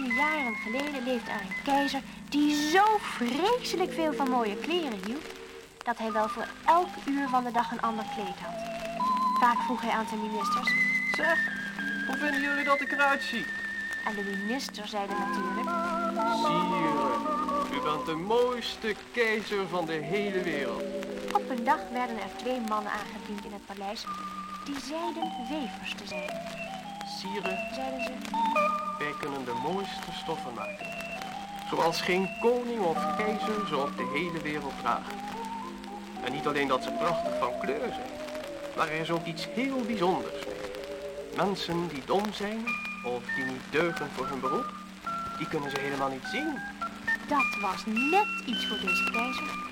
Vele jaren geleden leefde er een keizer die zo vreselijk veel van mooie kleren hield, dat hij wel voor elk uur van de dag een ander kleed had. Vaak vroeg hij aan zijn ministers: Zeg, hoe vinden jullie dat ik eruit zie? en de ministers zeiden natuurlijk: Sire, u bent de mooiste keizer van de hele wereld. Op een dag werden er 2 mannen aangediend in het paleis die zeiden wevers te zijn. Sire, Zeiden ze: wij kunnen de mooiste stoffen maken. Zoals geen koning of keizer ze op de hele wereld dragen. En niet alleen dat ze prachtig van kleur zijn, maar er is ook iets heel bijzonders mee. Mensen die dom zijn of die niet deugen voor hun beroep, die kunnen ze helemaal niet zien. dat was net iets voor deze keizer.